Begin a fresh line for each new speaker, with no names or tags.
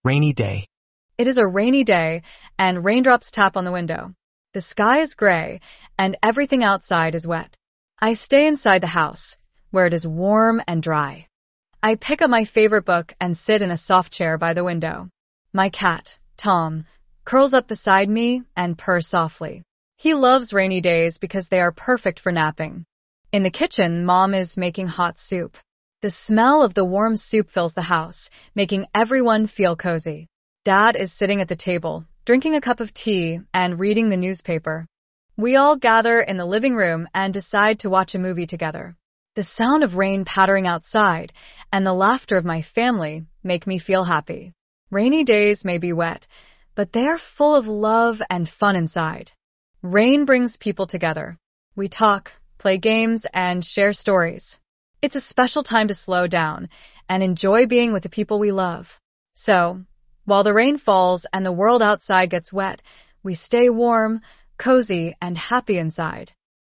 Rainy day.
It is a rainy day, and raindrops tap on the window. The sky is gray, and everything outside is wet. I stay inside the house, where it is warm and dry. I pick up my favorite book and sit in a soft chair by the window. My cat, Tom, curls up beside me and purrs softly. He loves rainy days because they are perfect for napping. In the kitchen, Mom is making hot soup. The smell of the warm soup fills the house, making everyone feel cozy. Dad is sitting at the table, drinking a cup of tea and reading the newspaper. We all gather in the living room and decide to watch a movie together. The sound of rain pattering outside and the laughter of my family make me feel happy. Rainy days may be wet, but they are full of love and fun inside. Rain brings people together. We talk, play games, and share stories. It's a special time to slow down and enjoy being with the people we love. So, while the rain falls and the world outside gets wet, we stay warm, cozy, and happy inside.